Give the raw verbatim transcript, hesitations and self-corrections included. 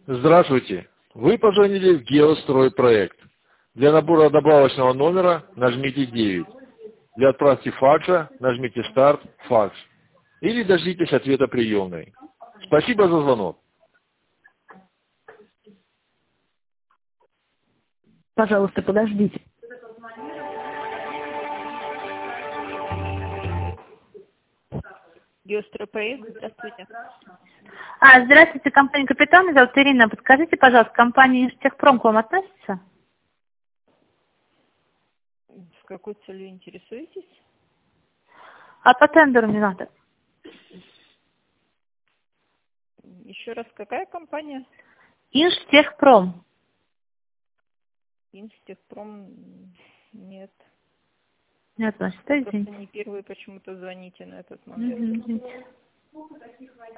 Здравствуйте. Вы позвонили в Геостройпроект. Для набора добавочного номера нажмите девять. Для отправки факса нажмите «Старт», «Факс». Или дождитесь ответа приемной. Спасибо за звонок. Пожалуйста, подождите. Геостройпроект, здравствуйте. А, здравствуйте, компания «Капитан», меня зовут Ирина. Подскажите, пожалуйста, компания «Инжтехпром» к вам относится? С какой целью интересуетесь? А по тендеру не надо. Еще раз, какая компания? «Инжтехпром». Инжтехпром? Нет. Не относится, Просто извините. не первые почему-то звоните на этот момент. Мгм, извините.